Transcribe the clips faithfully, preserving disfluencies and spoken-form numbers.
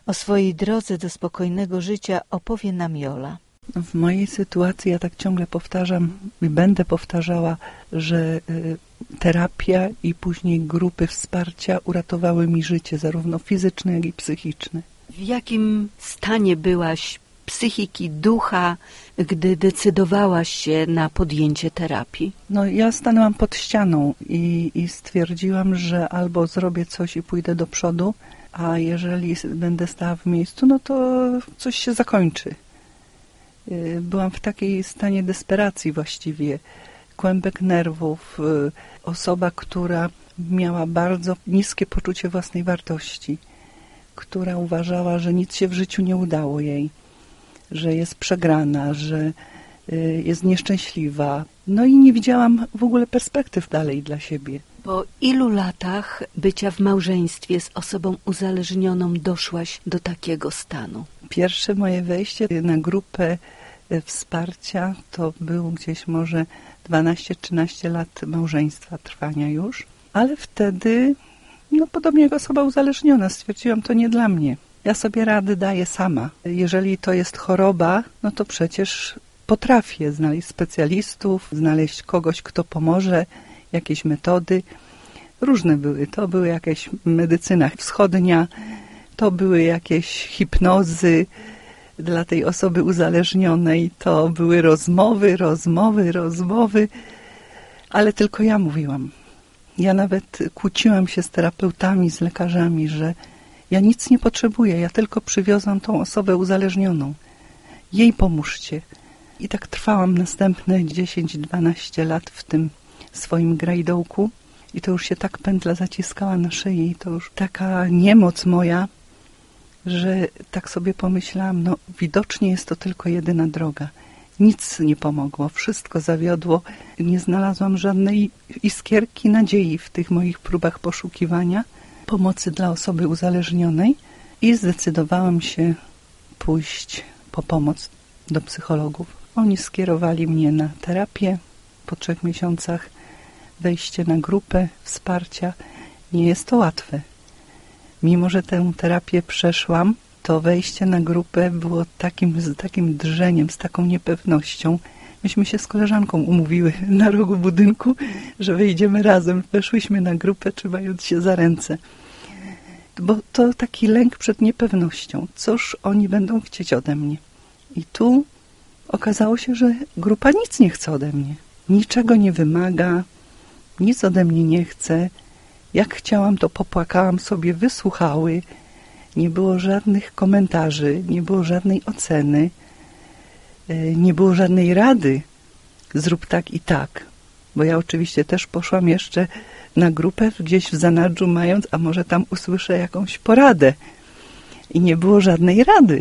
O swojej drodze do spokojnego życia opowie nam Jola. W mojej sytuacji ja tak ciągle powtarzam i będę powtarzała, że terapia i później grupy wsparcia uratowały mi życie, zarówno fizyczne, jak i psychiczne. W jakim stanie byłaś psychiki, ducha, gdy decydowałaś się na podjęcie terapii? No ja stanęłam pod ścianą i, i stwierdziłam, że albo zrobię coś i pójdę do przodu, a jeżeli będę stała w miejscu, no to coś się zakończy. Byłam w takiej stanie desperacji właściwie, kłębek nerwów, osoba, która miała bardzo niskie poczucie własnej wartości, która uważała, że nic się w życiu nie udało jej, że jest przegrana, że jest nieszczęśliwa. No i nie widziałam w ogóle perspektyw dalej dla siebie. Po ilu latach bycia w małżeństwie z osobą uzależnioną doszłaś do takiego stanu? Pierwsze moje wejście na grupę wsparcia to było gdzieś może dwanaście trzynaście lat małżeństwa trwania już, ale wtedy, no podobnie jak osoba uzależniona, stwierdziłam, to nie dla mnie. Ja sobie rady daję sama. Jeżeli to jest choroba, no to przecież potrafię znaleźć specjalistów, znaleźć kogoś, kto pomoże, jakieś metody. Różne były. To były jakieś medycyna wschodnia, to były jakieś hipnozy dla tej osoby uzależnionej, to były rozmowy, rozmowy, rozmowy, ale tylko ja mówiłam. Ja nawet kłóciłam się z terapeutami, z lekarzami, że ja nic nie potrzebuję, ja tylko przywiozłam tą osobę uzależnioną. Jej pomóżcie. I tak trwałam następne dziesięć dwanaście lat w tym swoim grajdołku i to już się tak pętla zaciskała na szyi, to już taka niemoc moja, że tak sobie pomyślałam, no widocznie jest to tylko jedyna droga. Nic nie pomogło, wszystko zawiodło. Nie znalazłam żadnej iskierki nadziei w tych moich próbach poszukiwania pomocy dla osoby uzależnionej i zdecydowałam się pójść po pomoc do psychologów. Oni skierowali mnie na terapię. Po trzech miesiącach wejście na grupę wsparcia nie jest to łatwe. Mimo że tę terapię przeszłam, to wejście na grupę było takim, z takim drżeniem, z taką niepewnością. Myśmy się z koleżanką umówiły na rogu budynku, że wejdziemy razem. Weszłyśmy na grupę, trzymając się za ręce. Bo to taki lęk przed niepewnością. Cóż oni będą chcieć ode mnie? I tu okazało się, że grupa nic nie chce ode mnie. Niczego nie wymaga, nic ode mnie nie chce. Jak chciałam, to popłakałam sobie, wysłuchały. Nie było żadnych komentarzy, nie było żadnej oceny, nie było żadnej rady. Zrób tak i tak. Bo ja oczywiście też poszłam jeszcze na grupę gdzieś w zanadrzu mając, a może tam usłyszę jakąś poradę. I nie było żadnej rady.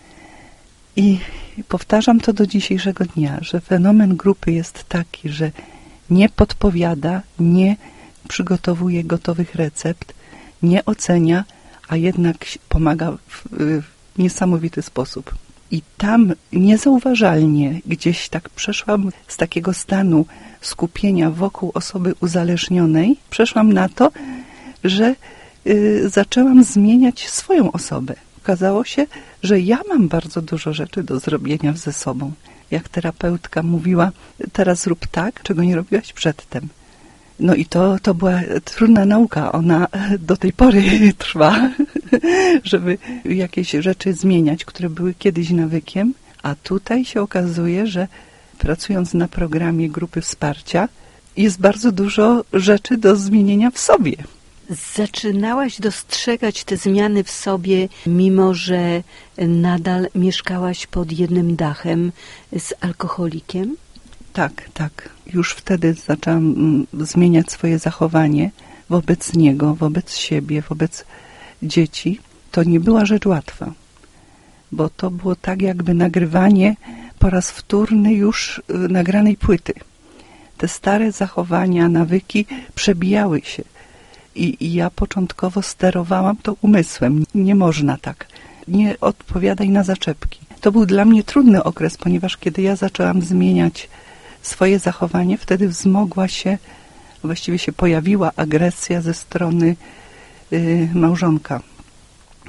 I powtarzam to do dzisiejszego dnia, że fenomen grupy jest taki, że nie podpowiada, nie przygotowuje gotowych recept, nie ocenia, a jednak pomaga w, w niesamowity sposób. I tam niezauważalnie gdzieś tak przeszłam z takiego stanu skupienia wokół osoby uzależnionej, przeszłam na to, że y, zaczęłam zmieniać swoją osobę. Okazało się, że ja mam bardzo dużo rzeczy do zrobienia ze sobą. Jak terapeutka mówiła, teraz rób tak, czego nie robiłaś przedtem. No i to, to była trudna nauka, ona do tej pory trwa, żeby jakieś rzeczy zmieniać, które były kiedyś nawykiem, a tutaj się okazuje, że pracując na programie grupy wsparcia jest bardzo dużo rzeczy do zmienienia w sobie. Zaczynałaś dostrzegać te zmiany w sobie, mimo że nadal mieszkałaś pod jednym dachem z alkoholikiem? Tak, tak. Już wtedy zaczęłam zmieniać swoje zachowanie wobec niego, wobec siebie, wobec dzieci. To nie była rzecz łatwa, bo to było tak jakby nagrywanie po raz wtórny już nagranej płyty. Te stare zachowania, nawyki przebijały się i, i ja początkowo sterowałam to umysłem. Nie można tak. Nie odpowiadaj na zaczepki. To był dla mnie trudny okres, ponieważ kiedy ja zaczęłam zmieniać swoje zachowanie, wtedy wzmogła się, właściwie się pojawiła agresja ze strony y, małżonka.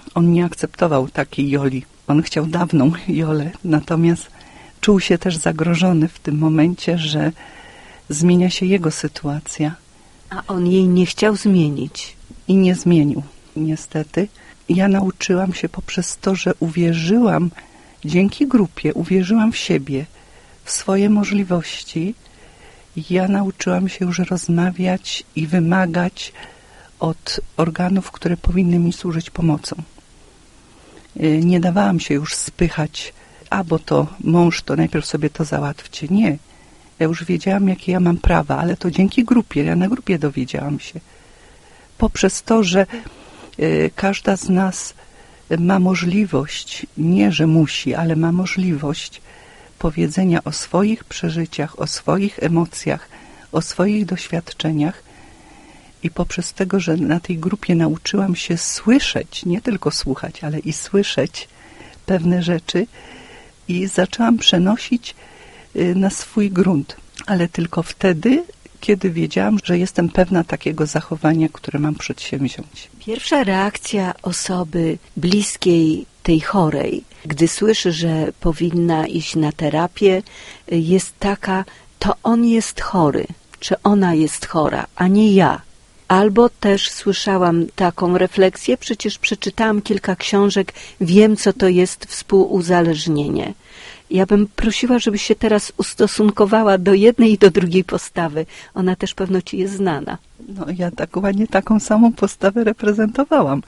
On nie akceptował takiej Joli. On chciał dawną Jolę, natomiast czuł się też zagrożony w tym momencie, że zmienia się jego sytuacja. A on jej nie chciał zmienić. I nie zmienił, niestety. Ja nauczyłam się poprzez to, że uwierzyłam, dzięki grupie, uwierzyłam w siebie, w swoje możliwości. Ja nauczyłam się już rozmawiać i wymagać od organów, które powinny mi służyć pomocą. Nie dawałam się już spychać, a bo to mąż, to najpierw sobie to załatwcie. Nie. Ja już wiedziałam, jakie ja mam prawa, ale to dzięki grupie. Ja na grupie dowiedziałam się. Poprzez to, że y, każda z nas ma możliwość, nie że musi, ale ma możliwość powiedzenia o swoich przeżyciach, o swoich emocjach, o swoich doświadczeniach. I poprzez tego, że na tej grupie nauczyłam się słyszeć, nie tylko słuchać, ale i słyszeć pewne rzeczy i zaczęłam przenosić na swój grunt. Ale tylko wtedy, kiedy wiedziałam, że jestem pewna takiego zachowania, które mam przedsięwziąć. Pierwsza reakcja osoby bliskiej tej chorej, gdy słyszy, że powinna iść na terapię, jest taka, to on jest chory, czy ona jest chora, a nie ja. Albo też słyszałam taką refleksję, przecież przeczytałam kilka książek, wiem, co to jest współuzależnienie. Ja bym prosiła, żebyś się teraz ustosunkowała do jednej i do drugiej postawy. Ona też pewno ci jest znana. No ja tak ładnie taką samą postawę reprezentowałam.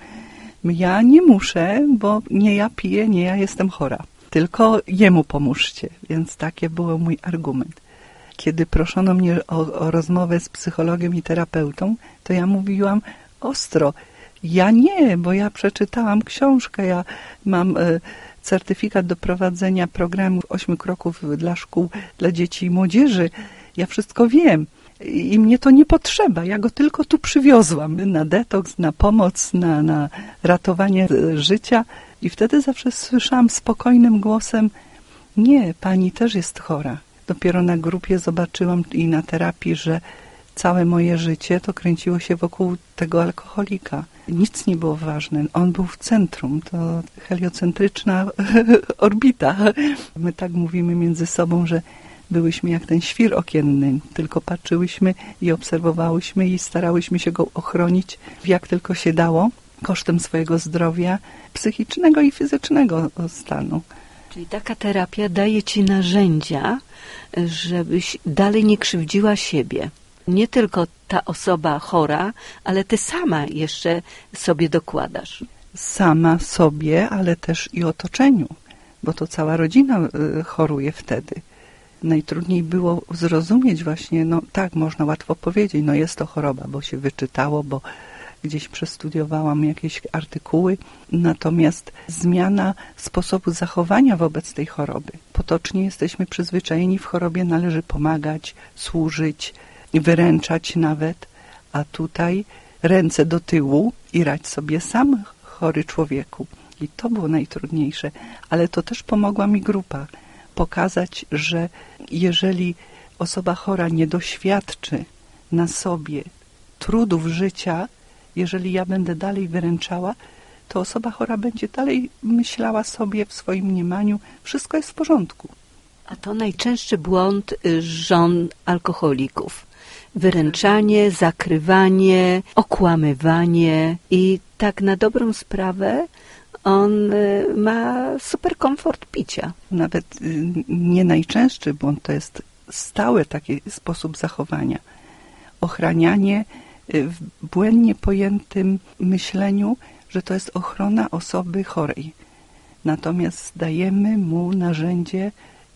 Ja nie muszę, bo nie ja piję, nie ja jestem chora. Tylko jemu pomóżcie. Więc taki był mój argument. Kiedy proszono mnie o, o rozmowę z psychologiem i terapeutą, to ja mówiłam ostro. Ja nie, bo ja przeczytałam książkę, ja mam y, certyfikat do prowadzenia programu ośmiu kroków dla szkół, dla dzieci i młodzieży. Ja wszystko wiem i, i mnie to nie potrzeba. Ja go tylko tu przywiozłam na detoks, na pomoc, na, na ratowanie y, życia. I wtedy zawsze słyszałam spokojnym głosem, nie, pani też jest chora. Dopiero na grupie zobaczyłam i na terapii, że całe moje życie to kręciło się wokół tego alkoholika. Nic nie było ważne. On był w centrum. To heliocentryczna orbita. My tak mówimy między sobą, że byłyśmy jak ten świr okienny. Tylko patrzyłyśmy i obserwowałyśmy i starałyśmy się go ochronić jak tylko się dało, kosztem swojego zdrowia psychicznego i fizycznego stanu. Czyli taka terapia daje ci narzędzia, żebyś dalej nie krzywdziła siebie. Nie tylko ta osoba chora, ale ty sama jeszcze sobie dokładasz. Sama sobie, ale też i otoczeniu, bo to cała rodzina choruje wtedy. Najtrudniej było zrozumieć właśnie, no tak, można łatwo powiedzieć, no jest to choroba, bo się wyczytało, bo gdzieś przestudiowałam jakieś artykuły, natomiast zmiana sposobu zachowania wobec tej choroby. Potocznie jesteśmy przyzwyczajeni, w chorobie należy pomagać, służyć, wyręczać nawet, a tutaj ręce do tyłu i radź sobie sam, chory człowieku. I to było najtrudniejsze, ale to też pomogła mi grupa. Pokazać, że jeżeli osoba chora nie doświadczy na sobie trudów życia, jeżeli ja będę dalej wyręczała, to osoba chora będzie dalej myślała sobie w swoim mniemaniu, wszystko jest w porządku. A to najczęstszy błąd żon alkoholików. Wyręczanie, zakrywanie, okłamywanie i tak na dobrą sprawę on ma super komfort picia. Nawet nie najczęstszy błąd, to jest stały taki sposób zachowania. Ochranianie w błędnie pojętym myśleniu, że to jest ochrona osoby chorej. Natomiast dajemy mu narzędzie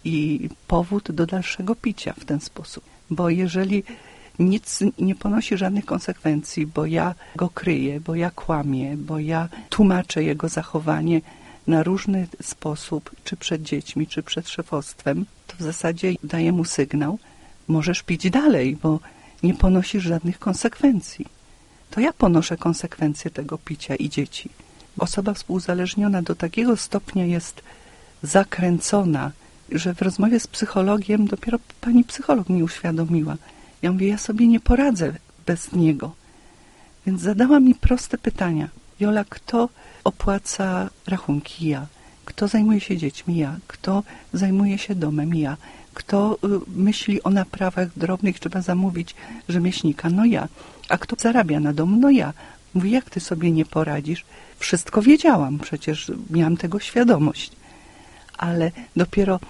i powód do dalszego picia w ten sposób. Bo jeżeli nic nie ponosi żadnych konsekwencji, bo ja go kryję, bo ja kłamię, bo ja tłumaczę jego zachowanie na różny sposób, czy przed dziećmi, czy przed szefostwem, to w zasadzie daję mu sygnał, możesz pić dalej, bo nie ponosisz żadnych konsekwencji. To ja ponoszę konsekwencje tego picia i dzieci. Osoba współuzależniona do takiego stopnia jest zakręcona, że w rozmowie z psychologiem dopiero pani psycholog mi uświadomiła. Ja mówię, ja sobie nie poradzę bez niego. Więc zadała mi proste pytania. Jola, kto opłaca rachunki? Ja. Kto zajmuje się dziećmi? Ja. Kto zajmuje się domem? Ja. Kto myśli o naprawach drobnych, trzeba zamówić rzemieślnika? No ja. A kto zarabia na dom? No ja. Mówi, jak ty sobie nie poradzisz? Wszystko wiedziałam, przecież miałam tego świadomość. Ale dopiero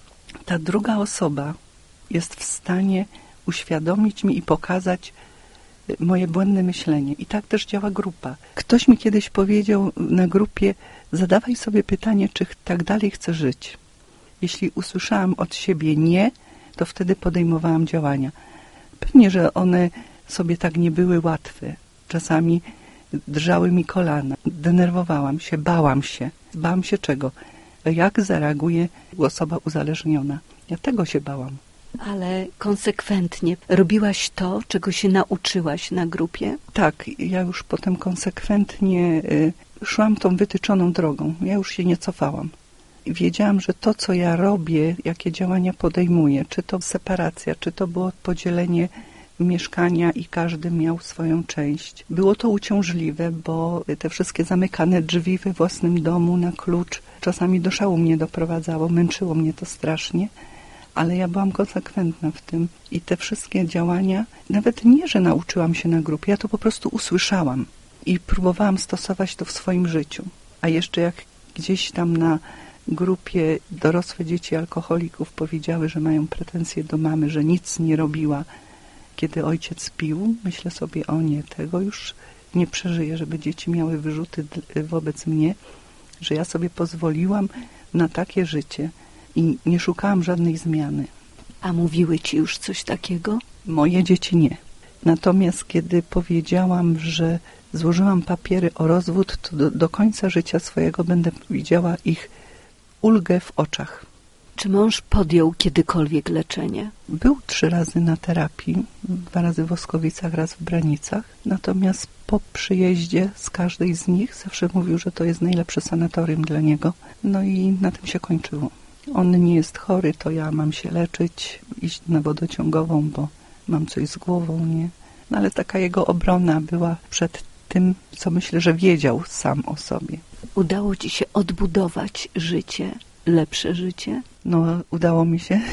ta druga osoba jest w stanie uświadomić mi i pokazać moje błędne myślenie. I tak też działa grupa. Ktoś mi kiedyś powiedział na grupie, zadawaj sobie pytanie, czy tak dalej chcę żyć. Jeśli usłyszałam od siebie nie, to wtedy podejmowałam działania. Pewnie, że one sobie tak nie były łatwe. Czasami drżały mi kolana, denerwowałam się, bałam się. Bałam się czego? Jak zareaguje osoba uzależniona. Ja tego się bałam. Ale konsekwentnie robiłaś to, czego się nauczyłaś na grupie? Tak, ja już potem konsekwentnie y, szłam tą wytyczoną drogą. Ja już się nie cofałam. Wiedziałam, że to, co ja robię, jakie działania podejmuję, czy to separacja, czy to było podzielenie mieszkania i każdy miał swoją część. Było to uciążliwe, bo te wszystkie zamykane drzwi we własnym domu na klucz czasami do szału mnie doprowadzało, męczyło mnie to strasznie, ale ja byłam konsekwentna w tym i te wszystkie działania, nawet nie, że nauczyłam się na grupie, ja to po prostu usłyszałam i próbowałam stosować to w swoim życiu. A jeszcze jak gdzieś tam na grupie dorosłe dzieci alkoholików powiedziały, że mają pretensje do mamy, że nic nie robiła, kiedy ojciec pił, myślę sobie, o nie, tego już nie przeżyję, żeby dzieci miały wyrzuty wobec mnie, że ja sobie pozwoliłam na takie życie i nie szukałam żadnej zmiany. A mówiły ci już coś takiego? Moje dzieci nie. Natomiast kiedy powiedziałam, że złożyłam papiery o rozwód, to do, do końca życia swojego będę widziała ich ulgę w oczach. Czy mąż podjął kiedykolwiek leczenie? Był trzy razy na terapii, dwa razy w Oskowicach, raz w Branicach. Natomiast po przyjeździe z każdej z nich zawsze mówił, że to jest najlepsze sanatorium dla niego. No i na tym się kończyło. On nie jest chory, to ja mam się leczyć, iść na wodociągową, bo mam coś z głową, nie? No ale taka jego obrona była przed tym, co myślę, że wiedział sam o sobie. Udało ci się odbudować życie, lepsze życie? No, udało mi się.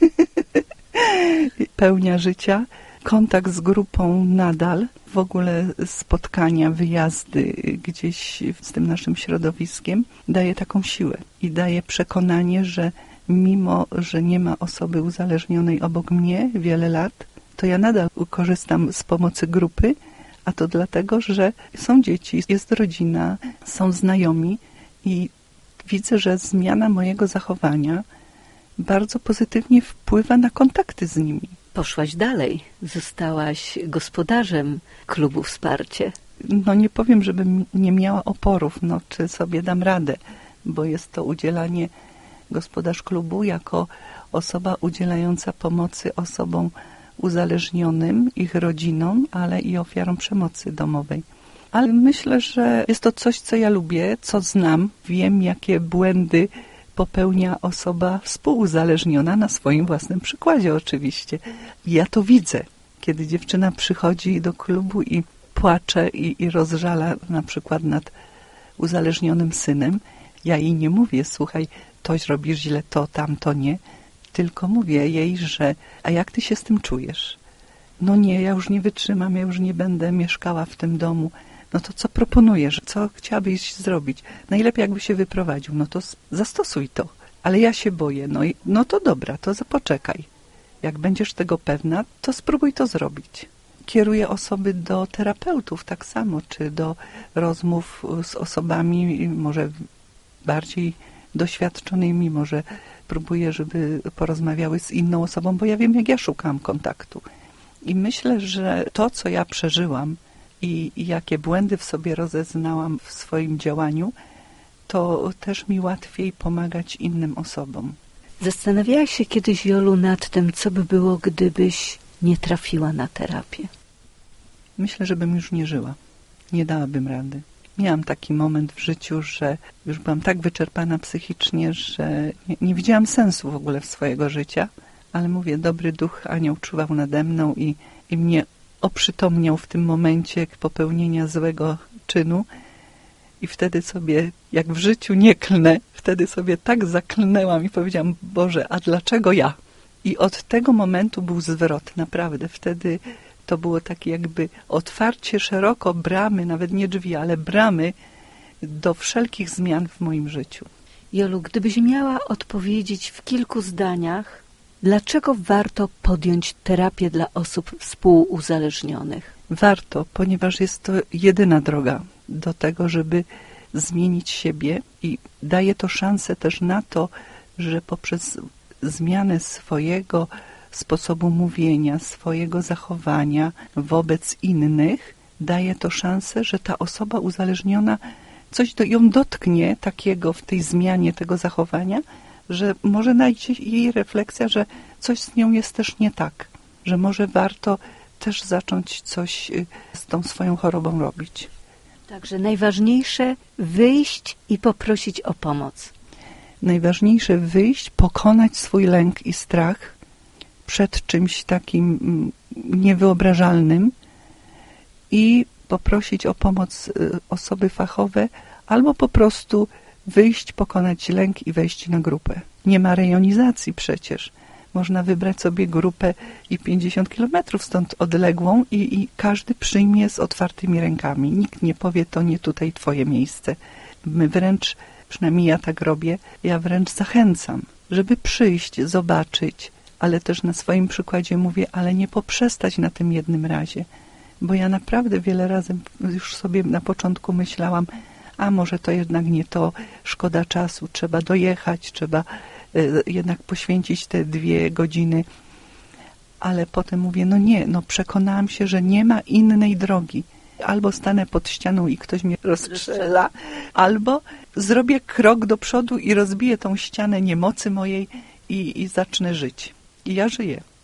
Pełnia życia, kontakt z grupą nadal, w ogóle spotkania, wyjazdy gdzieś z tym naszym środowiskiem daje taką siłę i daje przekonanie, że mimo, że nie ma osoby uzależnionej obok mnie wiele lat, to ja nadal korzystam z pomocy grupy, a to dlatego, że są dzieci, jest rodzina, są znajomi i widzę, że zmiana mojego zachowania bardzo pozytywnie wpływa na kontakty z nimi. Poszłaś dalej, zostałaś gospodarzem klubu Wsparcie. No nie powiem, żebym nie miała oporów, no czy sobie dam radę, bo jest to udzielanie gospodarz klubu jako osoba udzielająca pomocy osobom uzależnionym, ich rodzinom, ale i ofiarom przemocy domowej. Ale myślę, że jest to coś, co ja lubię, co znam, wiem, jakie błędy popełnia osoba współuzależniona na swoim własnym przykładzie oczywiście. Ja to widzę, kiedy dziewczyna przychodzi do klubu i płacze i, i rozżala na przykład nad uzależnionym synem. Ja jej nie mówię, słuchaj, toś robisz źle, to, tamto, nie. Tylko mówię jej, że a jak ty się z tym czujesz? No nie, ja już nie wytrzymam, ja już nie będę mieszkała w tym domu. No to co proponujesz? Co chciałabyś zrobić? Najlepiej jakby się wyprowadził. No to zastosuj to. Ale ja się boję. No, i, no to dobra, to poczekaj. Jak będziesz tego pewna, to spróbuj to zrobić. Kieruję osoby do terapeutów tak samo, czy do rozmów z osobami może bardziej doświadczonymi, może próbuję, żeby porozmawiały z inną osobą, bo ja wiem, jak ja szukam kontaktu. I myślę, że to, co ja przeżyłam i, i jakie błędy w sobie rozeznałam w swoim działaniu, to też mi łatwiej pomagać innym osobom. Zastanawiałaś się kiedyś, Jolu, nad tym, co by było, gdybyś nie trafiła na terapię? Myślę, że bym już nie żyła. Nie dałabym rady. Miałam taki moment w życiu, że już byłam tak wyczerpana psychicznie, że nie, nie widziałam sensu w ogóle w swojego życia, ale mówię, dobry duch, anioł czuwał nade mną i, i mnie oprzytomniał w tym momencie popełnienia złego czynu I wtedy sobie, jak w życiu nie klnę, wtedy sobie tak zaklnęłam i powiedziałam, Boże, a dlaczego ja? I od tego momentu był zwrot, naprawdę. Wtedy to było takie jakby otwarcie szeroko bramy, nawet nie drzwi, ale bramy do wszelkich zmian w moim życiu. Jolu, gdybyś miała odpowiedzieć w kilku zdaniach, dlaczego warto podjąć terapię dla osób współuzależnionych? Warto, ponieważ jest to jedyna droga do tego, żeby zmienić siebie i daje to szansę też na to, że poprzez zmianę swojego sposobu mówienia, swojego zachowania wobec innych, daje to szansę, że ta osoba uzależniona coś do, ją dotknie takiego w tej zmianie tego zachowania, że może najdzie jej refleksja, że coś z nią jest też nie tak, że może warto też zacząć coś z tą swoją chorobą robić. Także najważniejsze wyjść i poprosić o pomoc. Najważniejsze wyjść, pokonać swój lęk i strach przed czymś takim niewyobrażalnym i poprosić o pomoc osoby fachowe, albo po prostu wyjść, pokonać lęk i wejść na grupę. Nie ma rejonizacji przecież. Można wybrać sobie grupę i pięćdziesiąt kilometrów stąd odległą i, i każdy przyjmie z otwartymi rękami. Nikt nie powie, to nie tutaj twoje miejsce. My wręcz, przynajmniej ja tak robię, ja wręcz zachęcam, żeby przyjść, zobaczyć, ale też na swoim przykładzie mówię, ale nie poprzestać na tym jednym razie. Bo ja naprawdę wiele razy już sobie na początku myślałam, a może to jednak nie to, szkoda czasu, trzeba dojechać, trzeba y, jednak poświęcić te dwie godziny. Ale potem mówię, no nie, no przekonałam się, że nie ma innej drogi. Albo stanę pod ścianą i ktoś mnie rozstrzela, albo zrobię krok do przodu i rozbiję tą ścianę niemocy mojej i, i zacznę żyć. I ja żyję.